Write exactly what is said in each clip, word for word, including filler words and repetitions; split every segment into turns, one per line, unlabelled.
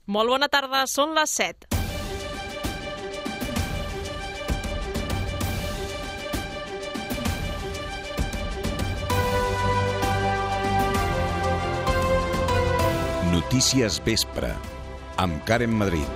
Molt bona tarda, són les set.
Notícies Vespre, amb Karen Madrid.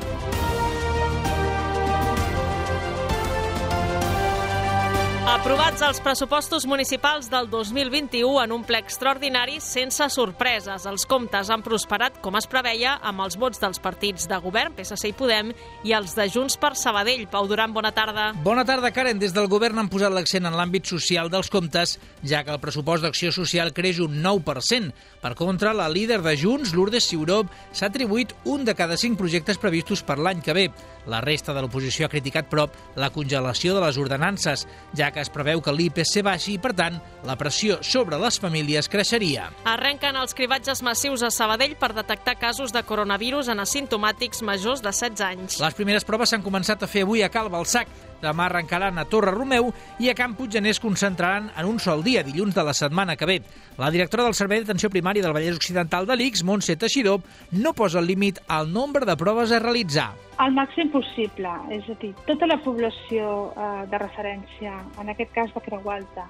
Aprovats els pressupostos municipals del dos mil vint-i-u en un ple extraordinari sense sorpreses. Els comptes han prosperat, com es preveia, amb els vots dels partits de govern, P S C i Podem, i els de Junts per Sabadell. Pau Duran, bona tarda.
Bona tarda, Karen. Des del govern han posat l'accent en l'àmbit social dels comptes, ja que el pressupost d'acció social creix un nou per cent. Per contra, la líder de Junts, Lourdes Ciuró, s'ha atribuït un de cada cinc projectes previstos per l'any que ve. La resta de l'oposició ha criticat, però, la congelació de les ordenances, ja que es preveu que l'I P C baixi i, per tant, la pressió sobre les famílies creixeria.
Arrenquen els cribatges massius a Sabadell per detectar casos de coronavirus en asimptomàtics majors de setze anys.
Les primeres proves s'han començat a fer avui a Cal Balsac. Demà arrencaran a Torre Romeu i a Camp Puiggener es concentraran en un sol dia, dilluns de la setmana que ve. La directora del Servei d'Atenció Primària del Vallès Occidental de l'I C S, Montse Teixidó, no posa el límit al nombre de proves a realitzar.
El màxim possible, és a dir, tota la població eh, de referència, en aquest cas de Creu Alta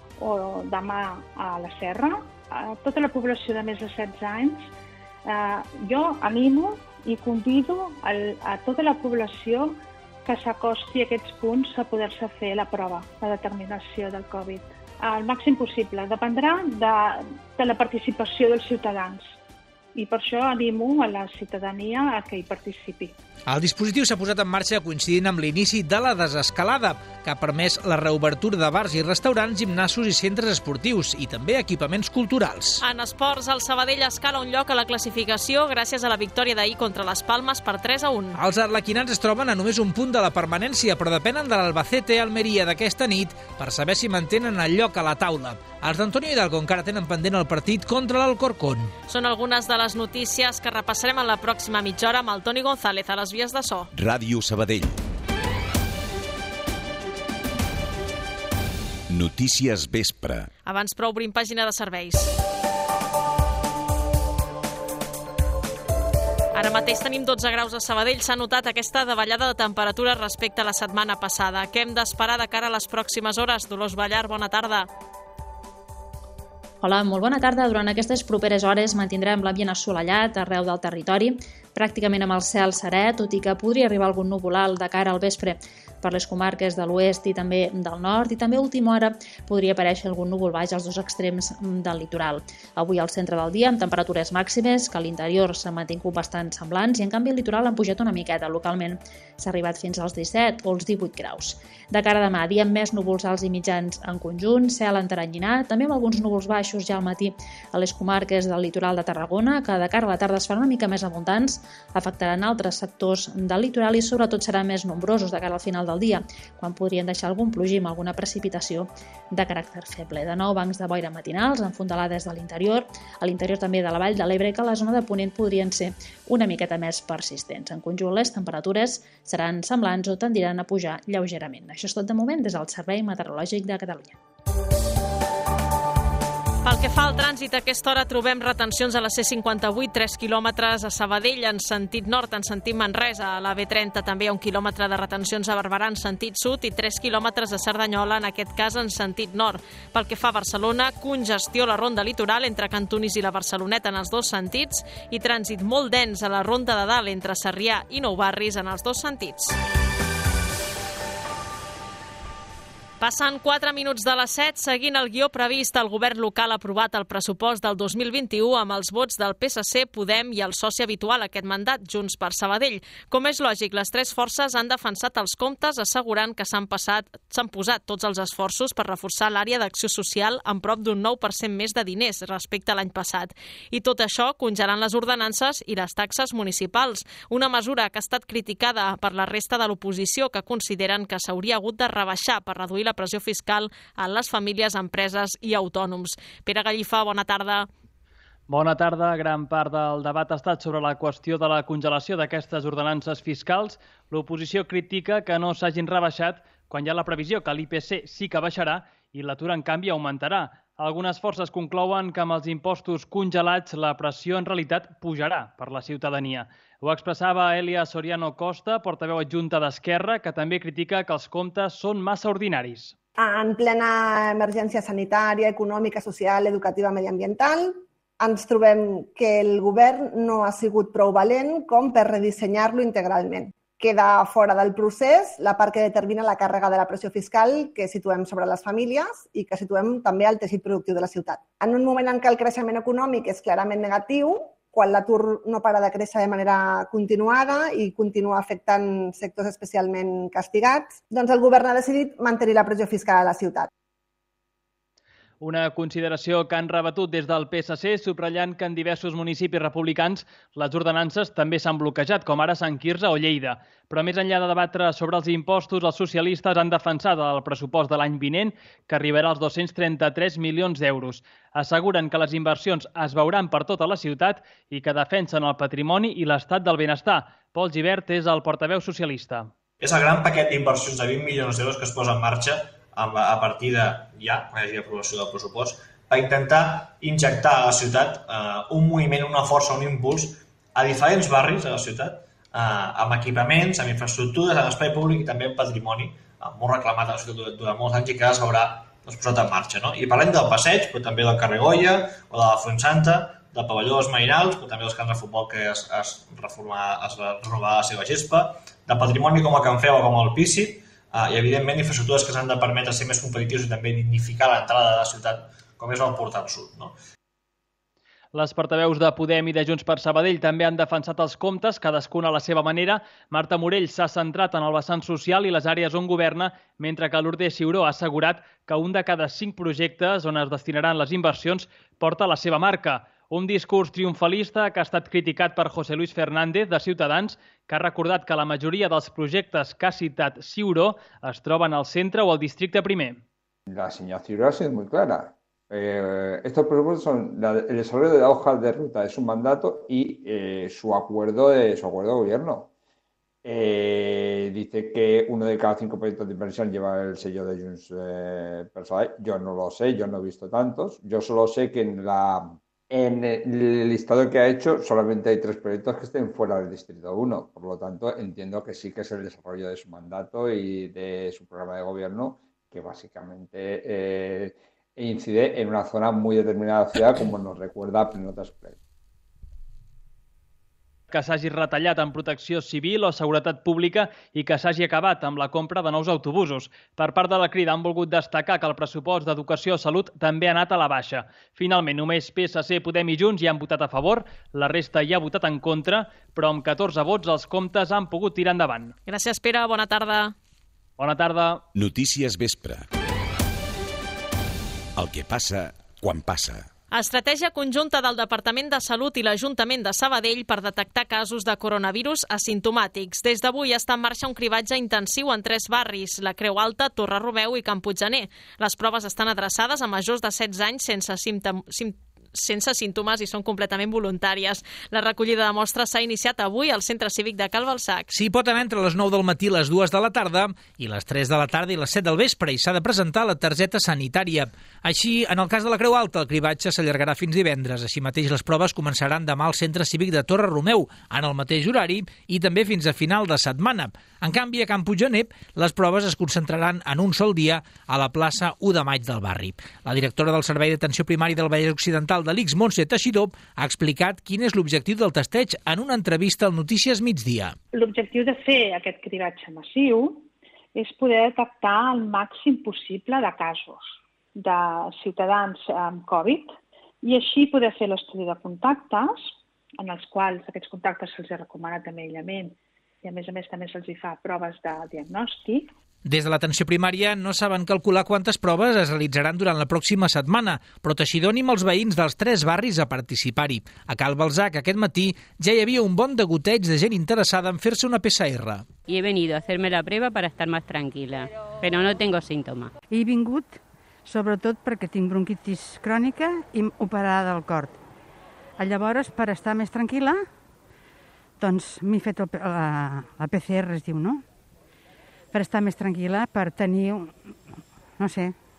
o demà a la Serra, eh, tota la població de més de setze anys, eh, jo animo i convido el, a tota la població que s'acosti a aquests punts a poder-se fer la prova de determinació del Covid. El màxim possible. Dependrà de, de la participació dels ciutadans. I per això animo a la ciutadania a que hi participi.
El dispositiu s'ha posat en marxa coincidint amb l'inici de la desescalada, que ha permès la reobertura de bars i restaurants, gimnasos i centres esportius i també equipaments culturals.
En esports, el Sabadell escala un lloc a la classificació gràcies a la victòria d'ahir contra les Palmes per tres a un.
Els arlequinats es troben a només un punt de la permanència, però depenen de l'Albacete Almeria d'aquesta nit per saber si mantenen el lloc a la taula. Els d'Antonio Hidalgo encara tenen pendent el partit contra l'Alcorcón.
Són algunes de les notícies que repassarem en la pròxima mitja hora amb el Toni González a les vies de so.
Ràdio Sabadell. Notícies Vespre.
Abans, però, obrim pàgina de serveis. Ara mateix tenim dotze graus a Sabadell. S'ha notat aquesta davallada de temperatura respecte a la setmana passada. Què hem d'esperar de cara a les pròximes hores? Dolors Ballar, bona tarda.
Hola, molt bona tarda. Durant aquestes properes hores mantindrem l'ambient assolellat arreu del territori, pràcticament amb el cel serè, tot i que podria arribar algun núvol alt de cara al vespre per les comarques de l'oest i també del nord, i també a última hora podria aparèixer algun núvol baix als dos extrems del litoral. Avui al centre del dia amb temperatures màximes, que a l'interior s'han mantingut bastant semblants, i en canvi al litoral han pujat una miqueta. Localment s'ha arribat fins als disset o els divuit graus. De cara a demà, dia amb més núvols alts i mitjans en conjunt, cel enteranyinat, també amb alguns núvols baixos ja al matí a les comarques del litoral de Tarragona, que de cara a la tarda es faran una mica més abundants, afectaran altres sectors del litoral i sobretot seran més nombrosos de cara al final del dia, quan podrien deixar algun plogim, alguna precipitació de caràcter feble. De nou, bancs de boira matinals amb fondalades de l'interior, a l'interior també de la Vall de l'Ebre, que a la zona de Ponent podrien ser una miqueta més persistents. En conjunt, les temperatures seran semblants o tendiran a pujar lleugerament. Això és tot de moment des del Servei Meteorològic de Catalunya.
Pel que fa al trànsit, a aquesta hora trobem retencions a la C cinquanta-vuit, tres quilòmetres a Sabadell en sentit nord, en sentit Manresa. A la B trenta també hi ha un quilòmetre de retencions a Barberà en sentit sud i tres quilòmetres a Cerdanyola, en aquest cas en sentit nord. Pel que fa a Barcelona, congestió a la ronda litoral entre Cantunis i la Barceloneta en els dos sentits i trànsit molt dens a la ronda de dalt entre Sarrià i Nou Barris en els dos sentits. Passen quatre minuts de les set, seguint el guió previst, el govern local ha aprovat el pressupost del dos mil vint-i-u amb els vots del P S C, Podem i el soci habitual aquest mandat, Junts per Sabadell. Com és lògic, les tres forces han defensat els comptes assegurant que s'han passat, s'han posat tots els esforços per reforçar l'àrea d'acció social amb prop d'un nou per cent més de diners respecte a l'any passat. I tot això congelant les ordenances i les taxes municipals, una mesura que ha estat criticada per la resta de l'oposició, que consideren que s'hauria hagut de rebaixar per reduir la la pressió fiscal a les famílies, empreses i autònoms. Pere Gallifà, bona tarda.
Bona tarda. Gran part del debat ha estat sobre la qüestió de la congelació d'aquestes ordenances fiscals. L'oposició critica que no s'hagin rebaixat quan hi ha la previsió que l'I P C sí que baixarà i l'atur, en canvi, augmentarà. Algunes forces conclouen que amb els impostos congelats la pressió en realitat pujarà per la ciutadania. Ho expressava Elia Soriano Costa, portaveu adjunta d'Esquerra, que també critica que els comptes són massa ordinaris.
En plena emergència sanitària, econòmica, social, educativa, mediambiental, ens trobem que el govern no ha sigut prou valent com per redissenyar-lo integralment. Queda fora del procés la part que determina la càrrega de la pressió fiscal que situem sobre les famílies i que situem també al teixit productiu de la ciutat. En un moment en què el creixement econòmic és clarament negatiu, quan l'atur no para de créixer de manera continuada i continua afectant sectors especialment castigats, doncs el govern ha decidit mantenir la pressió fiscal a la ciutat.
Una consideració que han rebatut des del P S C, subratllant que en diversos municipis republicans les ordenances també s'han bloquejat, com ara Sant Quirze o Lleida. Però més enllà de debatre sobre els impostos, els socialistes han defensat el pressupost de l'any vinent, que arribarà als dos-cents trenta-tres milions d'euros. Asseguren que les inversions es veuran per tota la ciutat i que defensen el patrimoni i l'estat del benestar. Pol Gibert és el portaveu socialista.
És el gran paquet d'inversions de vint milions d'euros que es posa en marxa a partir de ja, quan hi hagi aprovació del pressupost, per intentar injectar a la ciutat eh, un moviment, una força, un impuls a diferents barris de la ciutat, eh, amb equipaments, amb infraestructures, amb espai públic i també amb patrimoni, eh, molt reclamat a la ciutat durant molts anys i que ara es veurà doncs, posat en marxa. No? I parlem del passeig, però també del carrer Goya o de la Fontsanta, del pavelló dels Mainals, però també dels camps de futbol que es, es, reforma, es renovarà la seva gespa, de patrimoni com el Can Feu o com el Pícit, Uh, i, evidentment, infraestructures que s'han de permetre ser més competitius i també dignificar l'entrada de la ciutat, com és el Portal Sud. No?
Les portaveus de Podem i de Junts per Sabadell també han defensat els comptes, cadascuna a la seva manera. Marta Morell s'ha centrat en el vessant social i les àrees on governa, mentre que Lourdes Ciuró ha assegurat que un de cada cinc projectes on es destinaran les inversions porta la seva marca. Un discurs triomfalista que ha estat criticat per José Luis Fernández, de Ciutadans, que ha recordat que la majoria dels projectes que ha citat Ciuró es troben al centre o al districte primer.
La señora Ciuró ha sido muy clara. Eh, estos presupuestos son la, el desarrollo de la hoja de ruta de su mandato y eh, su acuerdo de su acuerdo de gobierno. Eh, dice que uno de cada cinco proyectos de inversión lleva el sello de Junts eh, per Sabadell. Yo no lo sé, yo no he visto tantos. Yo solo sé que en la En el listado que ha hecho solamente hay tres proyectos que estén fuera del Distrito uno. Por lo tanto, entiendo que sí que es el desarrollo de su mandato y de su programa de gobierno que básicamente eh, incide en una zona muy determinada de la ciudad, como nos recuerda Plenota Express.
Que s'hagi retallat en protecció civil o seguretat pública i que s'hagi acabat amb la compra de nous autobusos. Per part de la Crida han volgut destacar que el pressupost d'Educació o Salut també ha anat a la baixa. Finalment, només P S C, Podem i Junts hi han votat a favor, la resta hi ha votat en contra, però amb catorze vots els comptes han pogut tirar endavant.
Gràcies, Pere. Bona tarda.
Bona tarda.
Notícies Vespre. El que passa quan passa.
Estratègia conjunta del Departament de Salut i l'Ajuntament de Sabadell per detectar casos de coronavirus asimptomàtics. Des d'avui està en marxa un cribatge intensiu en tres barris, la Creu Alta, Torre Romeu i Can Puiggener. Les proves estan adreçades a majors de setze anys sense símptomes sense símptomes i són completament voluntàries. La recollida de mostres s'ha iniciat avui al Centre Cívic de Cal Balsac.
S'hi pot anar entre les nou del matí i les dues de la tarda i les tres de la tarda i les set del vespre i s'ha de presentar la targeta sanitària. Així, en el cas de la Creu Alta, el cribatge s'allargarà fins divendres. Així mateix, les proves començaran demà al Centre Cívic de Torre Romeu, en el mateix horari i també fins a final de setmana. En canvi, a Can Puiggener, les proves es concentraran en un sol dia a la plaça u de maig del barri. La directora del Servei d'Atenció Primària del Vallès Occidental de l'I C S, Montse Teixidor, ha explicat quin és l'objectiu del testeig en una entrevista al Notícies Migdia.
L'objectiu de fer aquest cribatge massiu és poder detectar el màxim possible de casos de ciutadans amb Covid i així poder fer l'estudi de contactes, en els quals aquests contactes se'ls ha recomanat també aïllament i a més a més també se'ls hi fa proves de diagnòstic.
Des de l'atenció primària no saben calcular quantes proves es realitzaran durant la pròxima setmana, però Teixidor anima els veïns dels tres barris a participar-hi. A Cal Balsac aquest matí ja hi havia un bon degoteig de gent interessada en fer-se una P C R.
Y he venido a hacerme la prueba para estar más tranquila, pero no tengo síntomas.
He vingut sobretot perquè tinc bronquitis crònica i operada del cor. Llavors, per estar més tranquil·la, doncs m'he fet el, la, la P C R, es diu, no? Per estar més tranquil·la, per tenir, no sé,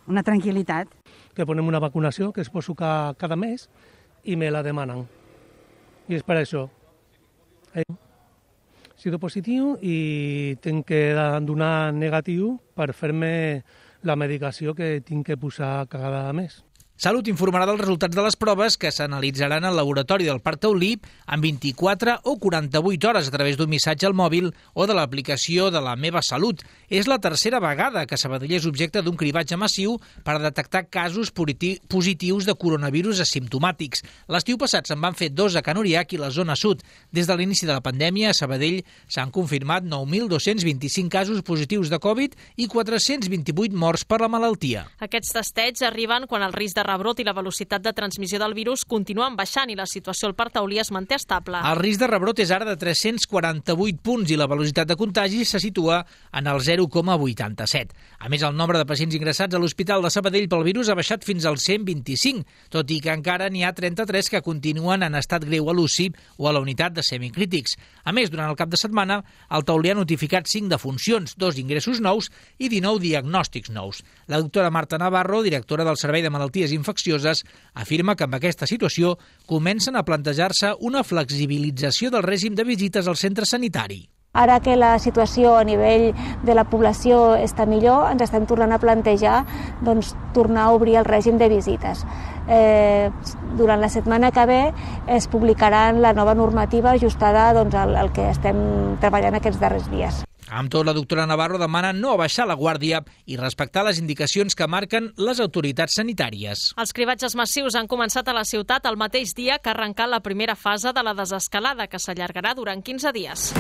una tranquil·litat.
Que ponem una vacunació que es poso ca, cada mes i me la demanen. I és per això. He sido positiu i tinc que donar negatiu per fer-me la medicació que tinc que posar cada mes.
Salut informarà dels resultats de les proves que s'analitzaran al laboratori del Parc Taulí en vint-i-quatre o quaranta-vuit hores a través d'un missatge al mòbil o de l'aplicació de la Meva Salut. És la tercera vegada que Sabadell és objecte d'un cribatge massiu per detectar casos positius de coronavirus asimptomàtics. L'estiu passat se'n van fer dos a Can Uriach i la zona sud. Des de l'inici de la pandèmia, a Sabadell s'han confirmat nou mil dos-cents vint-i-cinc casos positius de Covid i quatre-cents vint-i-vuit morts per la malaltia.
Aquests testeigs arriben quan el risc de rebrot i la velocitat de transmissió del virus continuen baixant i la situació al Parc Taulí es manté estable.
El risc de rebrot és ara de tres-cents quaranta-vuit punts i la velocitat de contagi se situa en el zero coma vuitanta-set. A més, el nombre de pacients ingressats a l'Hospital de Sabadell pel virus ha baixat fins al cent vint-i-cinc, tot i que encara n'hi ha trenta-tres que continuen en estat greu a l'U C I o a la unitat de semicrítics. A més, durant el cap de setmana, el Taulí ha notificat cinc defuncions, dos ingressos nous i dinou diagnòstics nous. La doctora Marta Navarro, directora del Servei de Malalties Infeccioses, afirma que amb aquesta situació comencen a plantejar-se una flexibilització del règim de visites al centre sanitari.
Ara que la situació a nivell de la població està millor, ens estem tornant a plantejar doncs, tornar a obrir el règim de visites. Eh, durant la setmana que ve es publicarà la nova normativa ajustada doncs, al, al que estem treballant aquests darrers dies.
Amb tot, la doctora Navarro demana no abaixar la guàrdia i respectar les indicacions que marquen les autoritats sanitàries.
Els cribatges massius han començat a la ciutat el mateix dia que ha arrencat la primera fase de la desescalada, que s'allargarà durant quinze dies.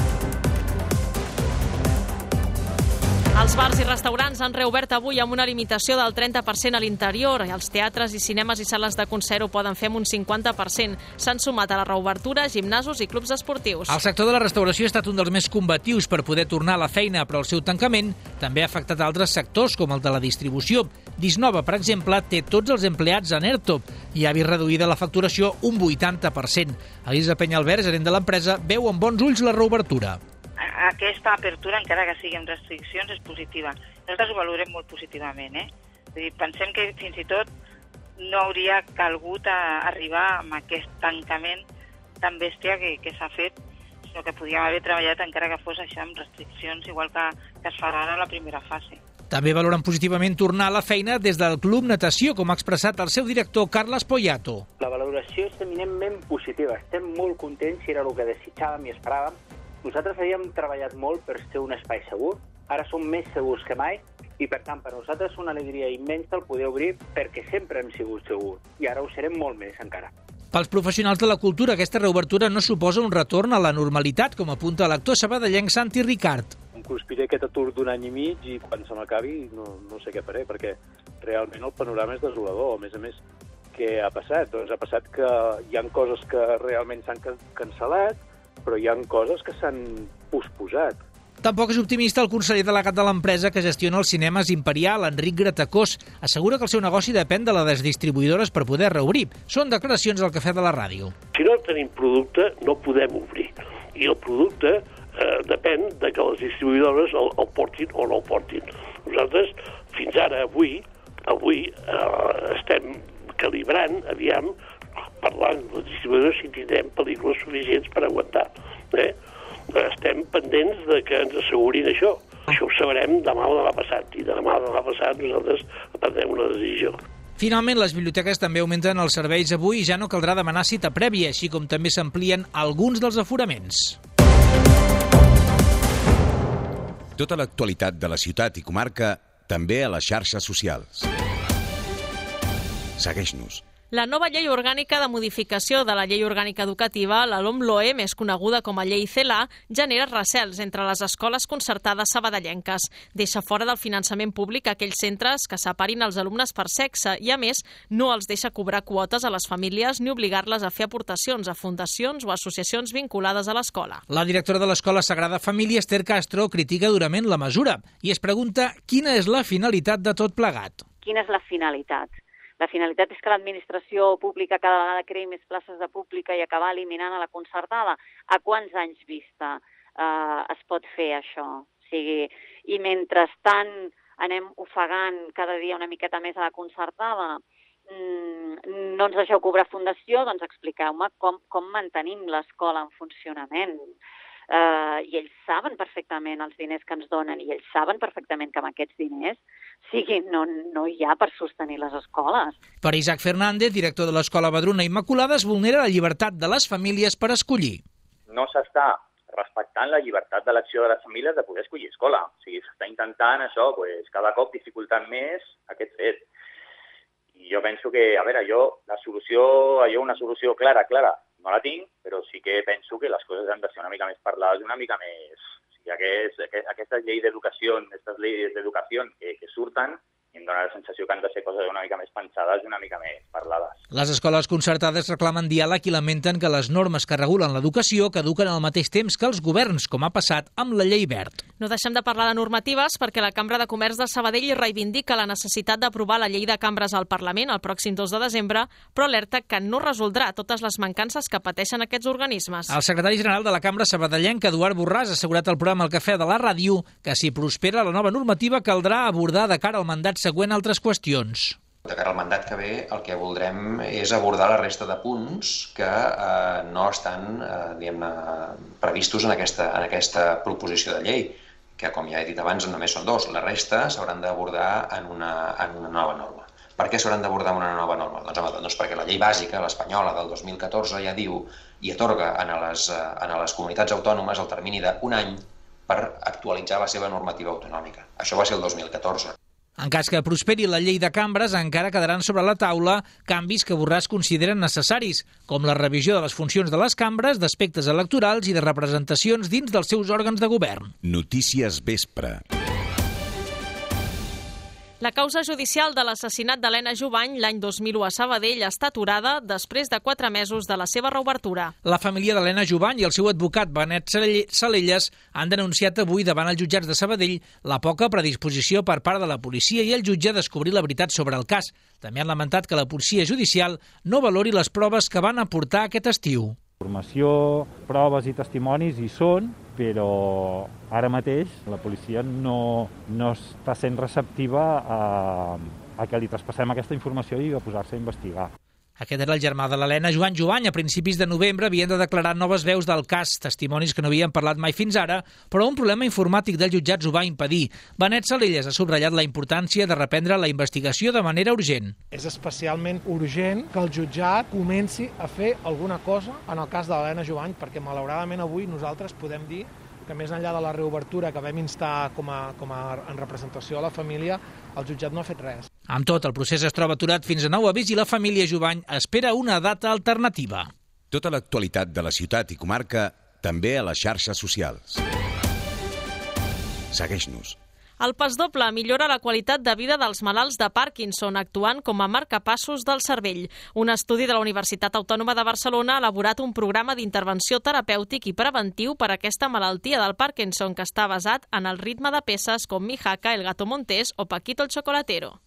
Els bars i restaurants han reobert avui amb una limitació del trenta per cent a l'interior i els teatres i cinemes i sales de concert ho poden fer amb un cinquanta per cent. S'han sumat a la reobertura gimnasos i clubs esportius.
El sector de la restauració ha estat un dels més combatius per poder tornar a la feina, però el seu tancament també ha afectat altres sectors, com el de la distribució. Disnova, per exemple, té tots els empleats en ERTO i ha vist reduïda la facturació un vuitanta per cent. Elisa Penyalbert, gerent de l'empresa, veu amb bons ulls la reobertura.
Aquesta apertura, encara que sigui amb restriccions, és positiva. Nosaltres ho valorem molt positivament, eh? És a dir, pensem que fins i tot no hauria calgut arribar amb aquest tancament tan bèstia que, que s'ha fet, sinó que podíem haver treballat encara que fos això amb restriccions, igual que, que es farà ara a la primera fase.
També valoren positivament tornar a la feina des del Club Natació, com ha expressat el seu director, Carles Poyato.
La valoració és eminentment positiva. Estem molt contents i era el que desitjàvem i esperàvem. Nosaltres havíem treballat molt per ser un espai segur, ara som més segurs que mai i, per tant, per nosaltres és una alegria immensa el poder obrir perquè sempre hem sigut segurs i ara ho serem molt més encara.
Pels professionals de la cultura, aquesta reobertura no suposa un retorn a la normalitat, com apunta l'actor sabadellenc Santi Ricard.
Em conspiré aquest atur d'un any i mig i quan se m'acabi no, no sé què faré, perquè realment el panorama és desolador. A més a més, què ha passat? Doncs ha passat que hi ha coses que realment s'han cancel·lat, però hi ha coses que s'han posposat.
Tampoc és optimista el conseller delegat de l'empresa que gestiona els cinemes Imperial, Enric Gratacós. Assegura que el seu negoci depèn de les distribuïdores per poder reobrir. Són declaracions al Cafè de la Ràdio.
Si no tenim producte, no podem obrir. I el producte eh, depèn de que les distribuïdores el, el portin o no el portin. Nosaltres, fins ara, avui, avui eh, estem calibrant, aviam, parlant amb les distribuïdores si tindrem pel·lícules suficients per aguantar. Eh? Estem pendents de que ens assegurin això. Això ho sabrem demà o demà passat, i demà o demà passat nosaltres prendrem una decisió.
Finalment, les biblioteques també augmenten els serveis avui i ja no caldrà demanar cita prèvia, així com també s'amplien alguns dels aforaments.
Tota l'actualitat de la ciutat i comarca també a les xarxes socials. Segueix-nos.
La nova llei orgànica de modificació de la llei orgànica educativa, la LOMLOE, més coneguda com a llei CELA, genera recels entre les escoles concertades sabadellenques. Deixa fora del finançament públic aquells centres que separin els alumnes per sexe i, a més, no els deixa cobrar quotes a les famílies ni obligar-les a fer aportacions a fundacions o associacions vinculades a l'escola.
La directora de l'Escola Sagrada Família, Esther Castro, critica durament la mesura i es pregunta quina és la finalitat de tot plegat.
Quina és la finalitat? La finalitat és que l'administració pública cada vegada creï més places de pública i acabar eliminant a la concertada. A quants anys vista eh, es pot fer això? O sigui, i mentrestant anem ofegant cada dia una miqueta més a la concertada, no ens deixeu cobrar fundació, doncs expliqueu-me com, com mantenim l'escola en funcionament. Uh, I ells saben perfectament els diners que ens donen i ells saben perfectament que amb aquests diners sigui, no, no hi ha per sostenir les escoles.
Per Isaac Fernández, director de l'Escola Vedruna Immaculada, es vulnera la llibertat de les famílies per escollir.
No s'està respectant la llibertat d'elecció de les famílies de poder escollir escola. O sigui, s'està intentant això, pues, cada cop dificultant més aquest fet. I jo penso que, a veure, jo, la solució, jo una solució clara, clara, no la tinc, però sí que penso que les coses han de ser una mica més parlades, una mica més... O sigui, aquest, aquest, aquestes lleis d'educació, aquestes lleis d'educació que, que surten, em dóna la sensació que han de ser coses una mica més pensades i una mica més parlades.
Les escoles concertades reclamen diàleg i lamenten que les normes que regulen l'educació caduquen al mateix temps que els governs, com ha passat amb la llei Wert.
No deixem de parlar de normatives perquè la Cambra de Comerç de Sabadell reivindica la necessitat d'aprovar la llei de cambres al Parlament el pròxim dos de desembre, però alerta que no resoldrà totes les mancances que pateixen aquests organismes.
El secretari general de la Cambra sabadellenca, Eduard Borràs, ha assegurat al programa El Cafè de la Ràdio que si prospera la nova normativa caldrà abordar de cara al mandat següent altres qüestions.
De cara al mandat que ve, el que voldrem és abordar la resta de punts que eh, no estan eh, diguem-ne, previstos en aquesta, en aquesta proposició de llei, que, com ja he dit abans, només són dos. La resta s'hauran d'abordar en, una, en una nova norma. Per què s'hauran d'abordar en una nova norma? Doncs, home, doncs perquè la llei bàsica, l'espanyola del dos mil catorze, ja diu i atorga a les, a les comunitats autònomes el termini d'un any per actualitzar la seva normativa autonòmica. Això va ser el dos mil catorze.
En cas que prosperi la llei de cambres, encara quedaran sobre la taula canvis que Borràs consideren necessaris, com la revisió de les funcions de les cambres, d'aspectes electorals i de representacions dins dels seus òrgans de govern.
Notícies Vespre.
La causa judicial de l'assassinat d'Helena Jubany l'any dos mil u a Sabadell està aturada després de quatre mesos de la seva reobertura.
La família d'Helena Jubany i el seu advocat Benet Salelles han denunciat avui davant els jutjats de Sabadell la poca predisposició per part de la policia i el jutge a descobrir la veritat sobre el cas. També han lamentat que la policia judicial no valori les proves que van aportar aquest estiu.
Informació, proves i testimonis hi són, però ara mateix la policia no, no està sent receptiva a, a que li traspassem aquesta informació i a posar-se a investigar.
Aquest era el germà de l'Helena, Joan Jubany. A principis de novembre havien de declarar noves veus del cas, testimonis que no havien parlat mai fins ara, però un problema informàtic dels jutjats ho va impedir. Benet Salelles ha subratllat la importància de reprendre la investigació de manera urgent.
És especialment urgent que el jutjat comenci a fer alguna cosa en el cas de l'Helena Jubany, perquè malauradament avui nosaltres podem dir que més enllà de la reobertura que vam instar com a, com a, en representació a la família, el jutjat no ha fet res.
Amb tot, el procés es troba aturat fins a nou avís i la família Jubany espera una data alternativa.
Tota l'actualitat de la ciutat i comarca també a les xarxes socials. Segueix-nos.
El pas doble millora la qualitat de vida dels malalts de Parkinson actuant com a marcapassos del cervell. Un estudi de la Universitat Autònoma de Barcelona ha elaborat un programa d'intervenció terapèutic i preventiu per a aquesta malaltia del Parkinson que està basat en el ritme de peces com Mijaka, El Gato Montés o Paquito el Chocolatero.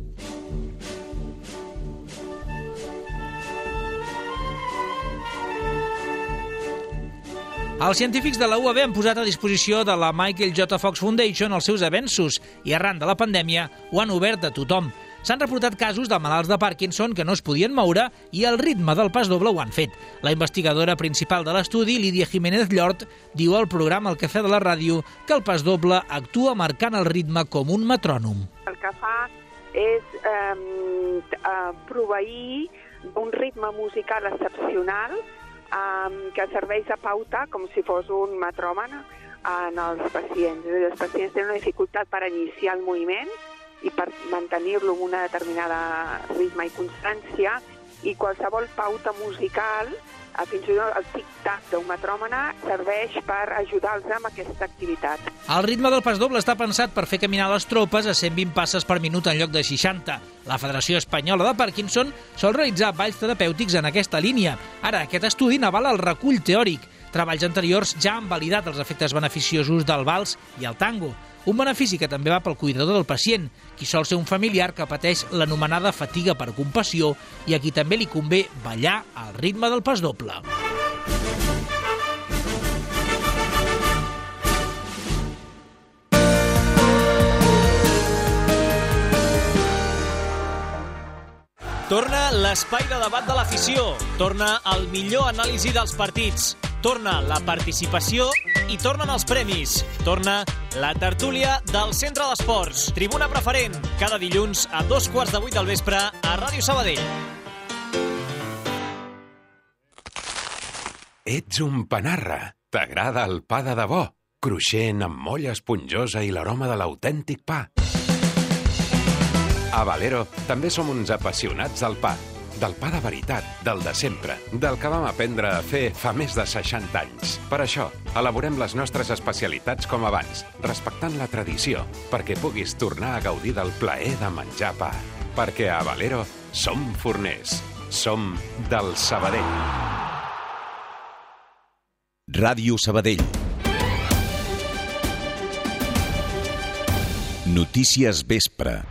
Els científics de la U A B han posat a disposició de la Michael J. Fox Foundation els seus avenços i arran de la pandèmia ho han obert a tothom. S'han reportat casos de malalts de Parkinson que no es podien moure i el ritme del pas doble ho han fet. La investigadora principal de l'estudi, Lídia Jiménez Llort, diu al programa El Cafè de la Ràdio que el pas doble actua marcant el ritme com un metrònom.
El que fa és eh, proveir un ritme musical excepcional Um, que serveix de pauta com si fos un metròman en els pacients. Els pacients tenen una dificultat per iniciar el moviment i per mantenir-lo en una determinada ritme i constància, i qualsevol pauta musical, fins i tot el tic-tac d'un metròmana, serveix per ajudar-los amb aquesta activitat.
El ritme del pas doble està pensat per fer caminar les tropes a cent vint passes per minut en lloc de seixanta. La Federació Espanyola de Parkinson sol realitzar balls terapèutics en aquesta línia. Ara, aquest estudi n'avala el recull teòric. Treballs anteriors ja han validat els efectes beneficiosos del vals i el tango. Un benefici que també va pel cuidador del pacient, qui sol ser un familiar que pateix l'anomenada fatiga per compassió i a qui també li convé ballar al ritme del pas doble.
Torna l'espai de debat de l'afició. Torna el millor anàlisi dels partits. Torna la participació i tornen els premis. Torna la tertúlia del Centre d'Esports. Tribuna preferent, cada dilluns a dos quarts de vuit del vespre a Ràdio Sabadell.
Ets un panarra. T'agrada el pa de debò, cruixent amb molla esponjosa i l'aroma de l'autèntic pa. A Valero també som uns apassionats del pa. Del pa de veritat, del de sempre, del que vam aprendre a fer fa més de seixanta anys. Per això, elaborem les nostres especialitats com abans, respectant la tradició, perquè puguis tornar a gaudir del plaer de menjar pa. Perquè a Valero som forners. Som del Sabadell.
Ràdio Sabadell. Notícies Vespre.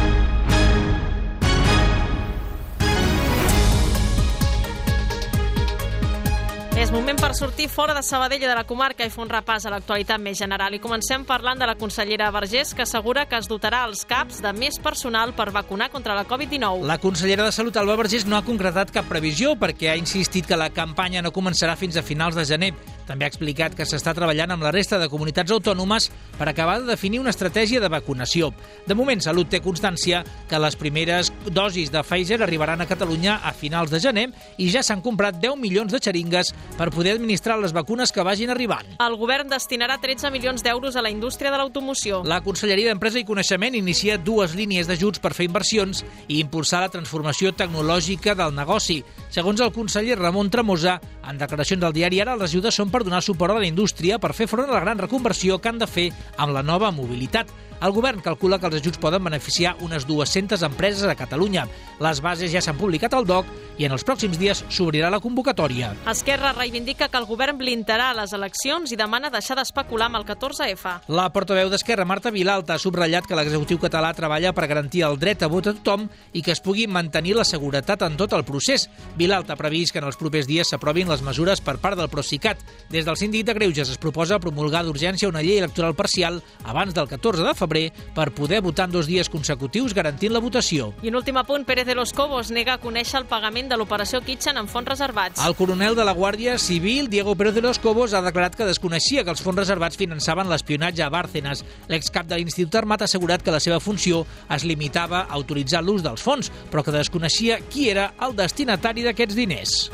És moment per sortir fora de Sabadell i de la comarca i fer un repàs a l'actualitat més general. I comencem parlant de la consellera Vergés, que assegura que es dotarà els CAPs de més personal per vacunar contra la covid dinou.
La consellera de Salut, Alba Vergés, no ha concretat cap previsió perquè ha insistit que la campanya no començarà fins a finals de gener. També ha explicat que s'està treballant amb la resta de comunitats autònomes per acabar de definir una estratègia de vacunació. De moment, Salut té constància que les primeres dosis de Pfizer arribaran a Catalunya a finals de gener i ja s'han comprat deu milions de xeringues per poder administrar les vacunes que vagin arribant.
El govern destinarà tretze milions d'euros a la indústria de l'automoció.
La Conselleria d'Empresa i Coneixement inicia dues línies d'ajuts per fer inversions i impulsar la transformació tecnològica del negoci. Segons el conseller Ramon Tremosa, en declaracions al diari Ara, les ajudes són per donar suport a la indústria per fer front a la gran reconversió que han de fer amb la nova mobilitat. El govern calcula que els ajuts poden beneficiar unes dues-centes empreses a Catalunya. Les bases ja s'han publicat al D O C i en els pròxims dies s'obrirà la convocatòria.
Esquerra reivindica que el govern blindarà les eleccions i demana deixar d'especular amb el catorze efa.
La portaveu d'Esquerra, Marta Vilalta, ha subratllat que l'executiu català treballa per garantir el dret a vot a tothom i que es pugui mantenir la seguretat en tot el procés. Vilalta ha previst que en els propers dies s'aprovin les mesures per part del Procicat. Des del Síndic de Greuges es proposa promulgar d'urgència una llei electoral parcial abans del catorze de febrer per poder votar en dos dies consecutius garantint la votació.
I un últim apunt, Pérez de los Cobos nega conèixer el pagament de l'operació Kitchen amb fons reservats.
El coronel de la Guàrdia Civil, Diego Pérez de los Cobos, ha declarat que desconeixia que els fons reservats finançaven l'espionatge a Bárcenas. L'excap de l'Institut Armat ha assegurat que la seva funció es limitava a autoritzar l'ús dels fons, però que desconeixia qui era el destinatari d'aquests diners.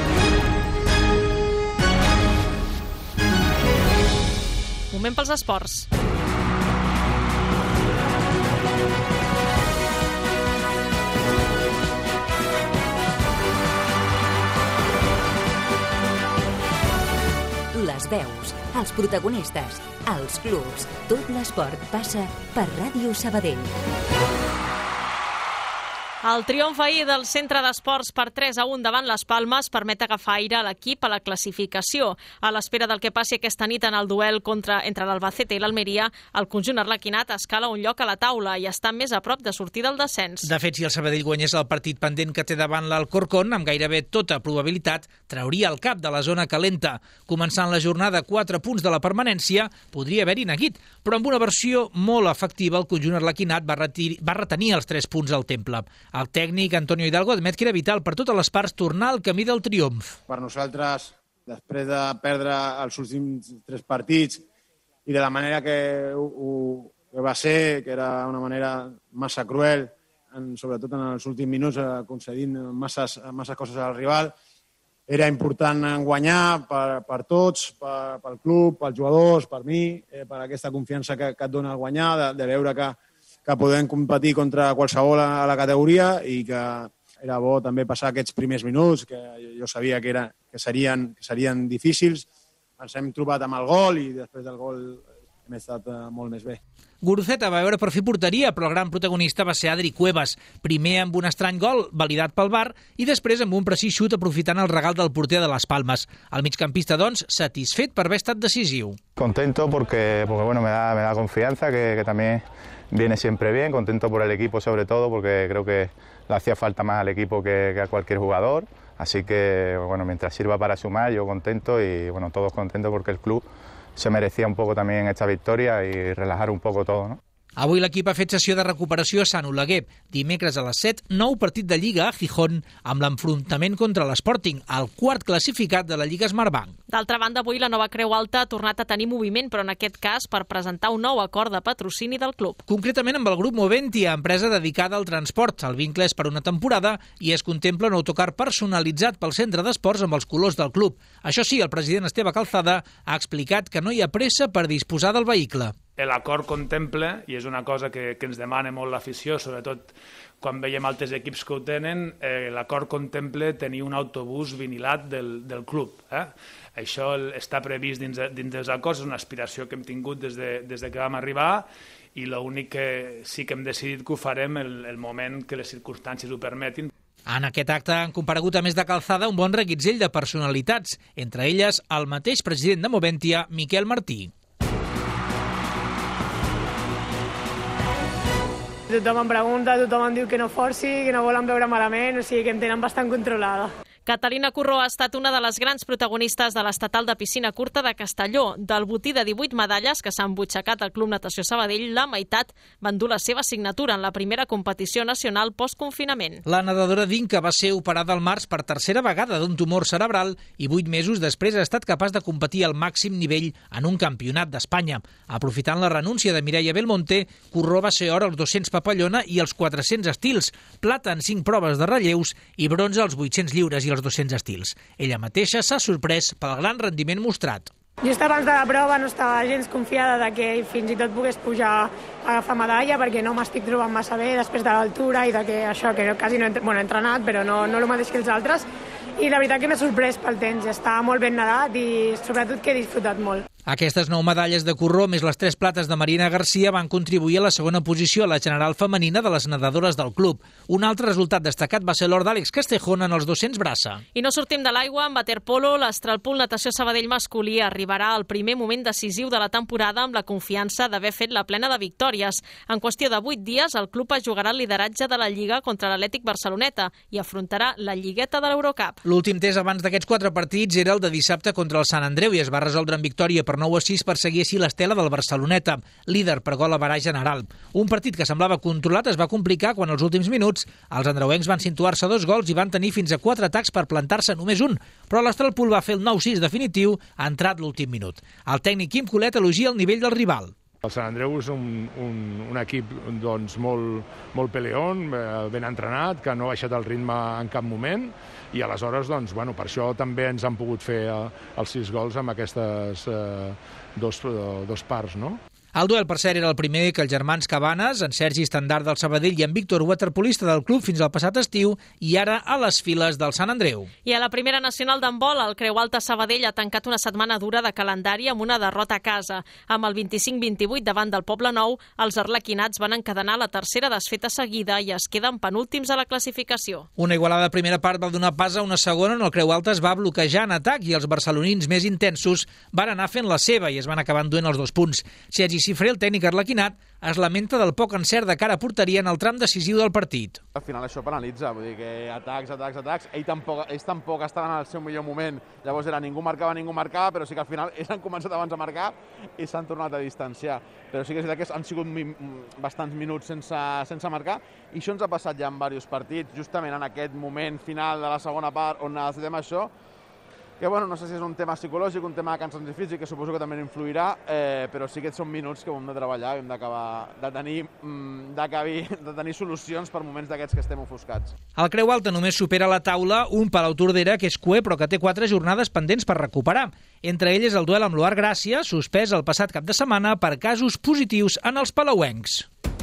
Moment pels esports.
Les veus, els protagonistes, els clubs, tot l'esport passa per Ràdio Sabadell.
El triomf ahir del Centre d'Esports per tres a un davant les Palmes permet agafar aire a l'equip a la classificació. A l'espera del que passi aquesta nit en el duel contra, entre l'Albacete i l'Almeria, el conjunt arlequinat escala un lloc a la taula i està més a prop de sortir del descens.
De fet, si el Sabadell guanyés el partit pendent que té davant l'Alcorcón, amb gairebé tota probabilitat, trauria el cap de la zona calenta. Començant la jornada a quatre punts de la permanència, podria haver-hi neguit, però amb una versió molt efectiva el conjunt arlequinat va, retir, va retenir els tres punts al Temple. El tècnic Antonio Hidalgo admet que era vital per totes les parts tornar al camí del triomf.
Per nosaltres, després de perdre els últims tres partits i de la manera que ho, ho, que va ser, que era una manera massa cruel, en, sobretot en els últims minuts, concedint masses, masses coses al rival, era important guanyar per, per tots, per, pel club, pels jugadors, per mi, eh, per aquesta confiança que, que et dona el guanyar, de, de veure que que podem competir contra qualsevol a la categoria i que era bo també passar aquests primers minuts, que jo sabia que, era, que, serien, que serien difícils. Ens hem trobat amb el gol i després del gol hem estat molt més bé.
Guruceta va veure per fi porteria, però el gran protagonista va ser Adri Cuevas, primer amb un estrany gol validat pel V A R i després amb un precis xut aprofitant el regal del porter de les Palmes. El migcampista, doncs, satisfet per haver estat decisiu.
Contento porque, porque bueno, me da, me da confianza, que, que también viene siempre bien, contento por el equipo sobre todo, porque creo que le hacía falta más al equipo que, que a cualquier jugador, así que bueno, mientras sirva para sumar, yo contento y bueno, todos contentos porque el club se merecía un poco también esta victoria y relajar un poco todo, ¿no?
Avui l'equip ha fet sessió de recuperació a Sant Oleguer. Dimecres a les set, nou partit de Lliga a Gijón amb l'enfrontament contra l'Sporting, el quart classificat de la Lliga Smartbank.
D'altra banda, avui la Nova Creu Alta ha tornat a tenir moviment, però en aquest cas per presentar un nou acord de patrocini del club.
Concretament amb el grup Moventia, empresa dedicada al transport. El vincle és per una temporada i es contempla un autocar personalitzat pel centre d'esports amb els colors del club. Això sí, el president Esteve Calzada ha explicat que no hi ha pressa per disposar del vehicle.
L'acord contempla, i és una cosa que, que ens demana molt l'afició, sobretot quan veiem altres equips que ho tenen, eh, l'acord contempla tenir un autobús vinilat del, del club. Eh? Això està previst dins, dins dels acords, és una aspiració que hem tingut des de, des de que vam arribar, i l'únic que sí que hem decidit que ho farem el, el moment que les circumstàncies ho permetin.
En aquest acte han comparegut a més de Calzada un bon reguitzell de personalitats, entre elles el mateix president de Moventia, Miquel Martí.
Tothom em pregunta, tothom em diu que no forci, que no volen veure malament, o sigui que em tenen bastant controlada.
Catalina Curró ha estat una de les grans protagonistes de l'estatal de piscina curta de Castelló. Del botí de divuit medalles que s'han butxacat al Club Natació Sabadell, la meitat van dur la seva signatura en la primera competició nacional post-confinament.
La nedadora d'Inca va ser operada al març per tercera vegada d'un tumor cerebral i vuit mesos després ha estat capaç de competir al màxim nivell en un campionat d'Espanya. Aprofitant la renúncia de Mireia Belmonte, Curró va ser or als dos-cents papallona i als quatre-cents estils, plata en cinc proves de relleus i bronze als vuit-cents lliures i als dos-cents estils. Ella mateixa s'ha sorprès pel gran rendiment mostrat.
Just abans de la prova no estava gens confiada de que fins i tot pogués pujar a agafar medalla perquè no m'estic trobant massa bé després de l'altura i de que això, que quasi no he, bueno, he entrenat, però no, no el mateix que els altres. I la veritat que m'he sorprès pel temps. Estava molt ben nedat i sobretot que he disfrutat molt.
Aquestes nou medalles de Curró, més les tres plates de Marina Garcia, van contribuir a la segona posició a la general femenina de les nedadores del club. Un altre resultat destacat va ser l'or d'Àlex Castejón en els dos-cents braça.
I no sortim de l'aigua amb waterpolo. L'Astralpool Natació Sabadell masculí arribarà al primer moment decisiu de la temporada amb la confiança d'haver fet la plena de victòries. En qüestió de vuit dies, el club es jugarà el lideratge de la Lliga contra l'Atlètic Barceloneta i afrontarà la Lligueta de l'Eurocup.
L'últim test abans d'aquests quatre partits era el de dissabte contra el Sant Andreu i es va resoldre en victòria per nou a sis per seguir així l'estela del Barceloneta, líder per gol a barà general. Un partit que semblava controlat es va complicar quan als últims minuts els andreuencs van situar-se dos gols i van tenir fins a quatre atacs per plantar-se només un, però l'Astralpool va fer el nou sis definitiu entrat l'últim minut. El tècnic Quim Colet elogia el nivell del rival.
El Sant Andreu és un, un, un equip doncs, molt, molt peleón, ben entrenat, que no ha baixat el ritme en cap moment i aleshores doncs, bueno, per això també ens han pogut fer els sis gols amb aquestes eh, dos, dos parts, no?
El duel, per cert, era el primer que els germans Cabanes, en Sergi Estandard del Sabadell i en Víctor, waterpolista del club fins al passat estiu, i ara a les files del Sant Andreu.
I a la primera nacional d'handbol, el Creu Alta Sabadell ha tancat una setmana dura de calendari amb una derrota a casa. Amb el vint-i-cinc vint-i-vuit davant del Poble Nou, els arlequinats van encadenar la tercera desfeta seguida i es queden penúltims a la classificació.
Una igualada primera part va donar pas a una segona on el Creu Alta es va bloquejar en atac i els barcelonins més intensos van anar fent la seva i es van acabar enduent els dos punts. Sergi Cifré, el tècnic arlequinat, es lamenta del poc encert de cara a porteria en el tram decisiu del partit.
Al final això penalitza, vull dir que atacs, atacs, atacs, ells tampoc, ells tampoc estaven en el seu millor moment, llavors era ningú marcava, ningú marcava, però sí que al final ells han començat abans a marcar i s'han tornat a distanciar. Però sí que és veritat que han sigut mi bastants minuts sense, sense marcar i això ens ha passat ja en diversos partits, justament en aquest moment final de la segona part on necessitem això, que bueno, no sé si és un tema psicològic, un tema de cansanci físic, que suposo que també influirà, eh, però sí que són minuts que hem de treballar, hem d'acabar de tenir, de tenir solucions per moments d'aquests que estem ofuscats.
El Creu Alta només supera a la taula un Palau Tordera que és cuer però que té quatre jornades pendents per recuperar. Entre elles el duel amb l'Oar Gràcia, suspès el passat cap de setmana per casos positius en els palauencs.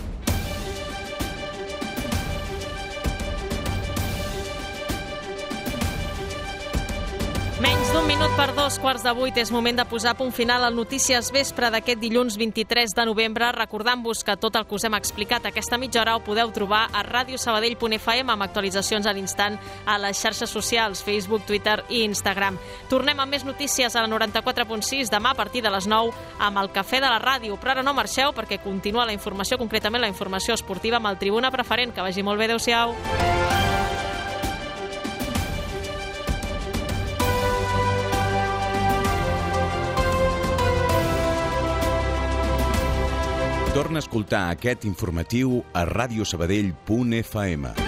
Menys d'un minut per dos quarts de vuit és moment de posar punt final al Notícies Vespre d'aquest dilluns vint-i-tres de novembre, recordant-vos que tot el que us hem explicat aquesta mitja hora ho podeu trobar a radiosabadell punt f m amb actualitzacions a l'instant a les xarxes socials, Facebook, Twitter i Instagram. Tornem amb més notícies a la noranta-quatre punt sis demà a partir de les nou amb el Cafè de la Ràdio, però ara no marxeu perquè continua la informació, concretament la informació esportiva amb el Tribuna Preferent. Que vagi molt bé, adeu-siau.
Torna a escoltar aquest informatiu a radiosabadell punt f m.